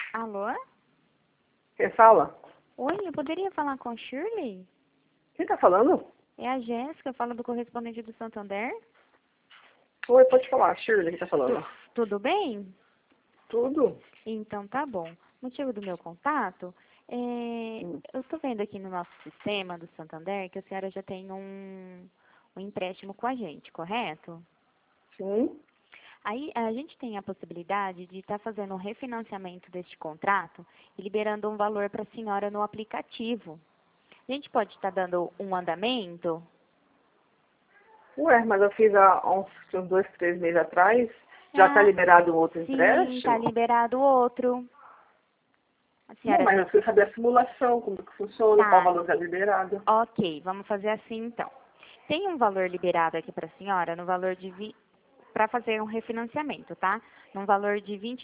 Alô? Quem fala? Oi, eu poderia falar com a Shirley? Quem tá falando? É a Jéssica, fala do correspondente do Santander. Oi, pode falar. Shirley, quem tá falando? Tudo bem? Tudo? Então tá bom. Motivo do meu contato eu tô vendo aqui no nosso sistema do Santander que a senhora já tem um empréstimo com a gente, correto? Sim. Aí a gente tem a possibilidade de estar fazendo um refinanciamento deste contrato e liberando um valor para a senhora no aplicativo. A gente pode estar dando um andamento? Ué, mas eu fiz há uns 2, 3 meses atrás. Já tá liberado um outro Sim, está empréstimo? liberado outro. A Não, senhora mas eu queria saber a simulação, como que funciona, qual tá. valor tá liberado. Ok, vamos fazer assim então. Tem um valor liberado aqui para a senhora, no valor de para fazer um refinanciamento, tá? No valor de R$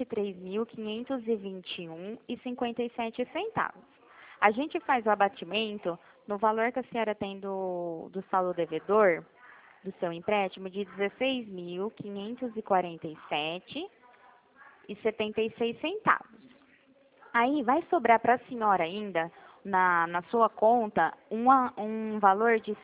23.521,57 centavos. A gente faz o abatimento no valor que a senhora tem do saldo devedor do seu empréstimo de R$ 16.547,76 centavos. Aí vai sobrar para a senhora ainda, na sua conta, um valor de R$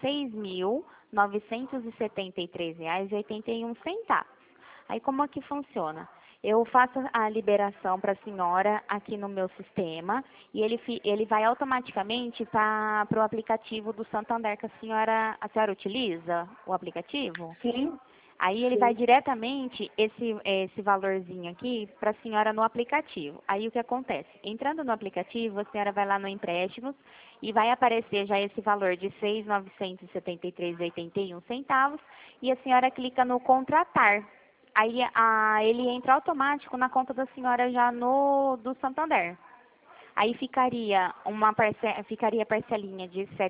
6.973,81 centavos. Aí como é que funciona? Eu faço a liberação para a senhora aqui no meu sistema e ele vai automaticamente para o aplicativo do Santander que a senhora utiliza o aplicativo? Sim, Aí ele vai sim. diretamente esse valorzinho aqui para a senhora no aplicativo. Aí o que acontece? Entrando no aplicativo, a senhora vai lá no empréstimos e vai aparecer já esse valor de R$ 6.973,81 centavos e a senhora clica no contratar. Aí ele entra automático na conta da senhora já do Santander. Aí ficaria parcelinha de R$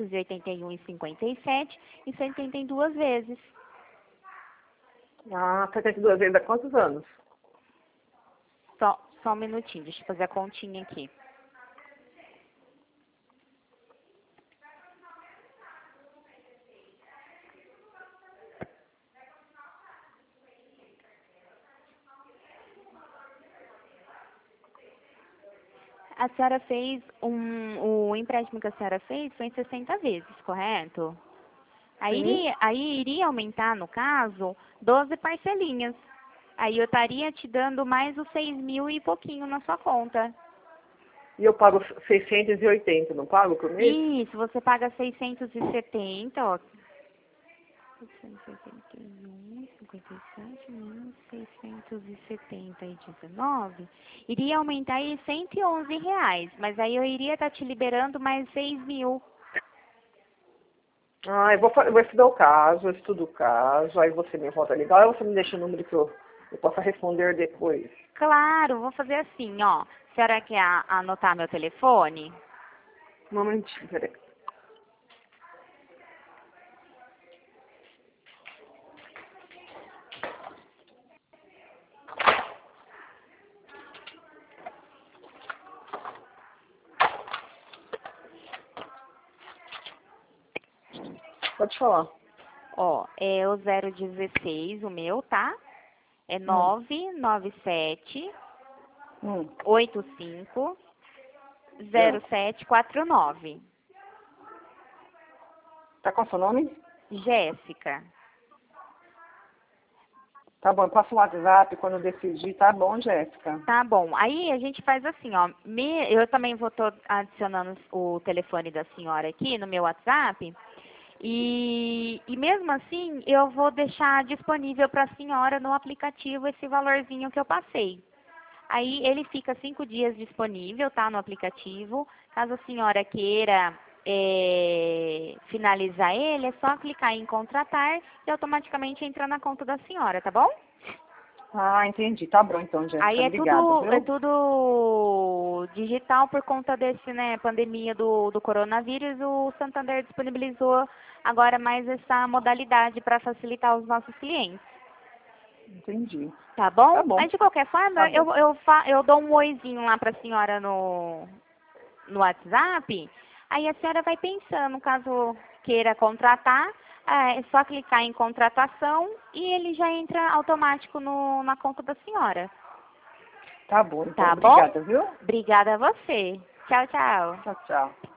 781,57 e 72 vezes. Ah, 72 vezes há quantos anos? Só um minutinho, deixa eu fazer a continha aqui. A senhora fez o empréstimo que a senhora fez foi em 60 vezes, correto? Sim. Aí iria aumentar, no caso, 12 parcelinhas. Aí eu estaria te dando mais os 6 mil e pouquinho na sua conta. E eu pago 680, não pago por mês? Isso, você paga 670, ó. 881,57 menos 670,19 iria aumentar aí R$ 111, mas aí eu iria estar te liberando mais 6 mil. Ah, eu vou estudar o caso, eu estudo o caso, aí você me volta legal, aí você me deixa o número que eu possa responder depois. Claro, vou fazer assim, ó. A senhora quer anotar meu telefone? Um momentinho, peraí. Pode falar. Ó, é o 016, o meu, tá? É Hum, 997 hum. 85 É. 0749. Tá com seu nome? Jéssica. Tá bom, passa o WhatsApp quando eu decidir. Tá bom, Jéssica. Tá bom. Aí a gente faz assim, ó. Eu também vou tô adicionando o telefone da senhora aqui no meu WhatsApp. E mesmo assim, eu vou deixar disponível para a senhora no aplicativo esse valorzinho que eu passei. Aí ele fica 5 dias disponível, tá, no aplicativo. Caso a senhora queira finalizar ele, é só clicar em contratar e automaticamente entra na conta da senhora, tá bom? Ah, entendi. Tá bom então, Aí Jéssica. Obrigado, é viu? tudo digital por conta desse, né, pandemia do coronavírus. O Santander disponibilizou agora mais essa modalidade para facilitar os nossos clientes. Entendi. Tá Tá bom? bom, Mas de qualquer tá forma, bom. eu dou um oizinho lá para a senhora no WhatsApp. Aí a senhora vai pensando, caso queira contratar, é só clicar em contratação e ele já entra automático na conta da senhora. Tá bom, então. Tá bom? Obrigada, viu? Obrigada a você. Tchau, tchau. Tchau, tchau.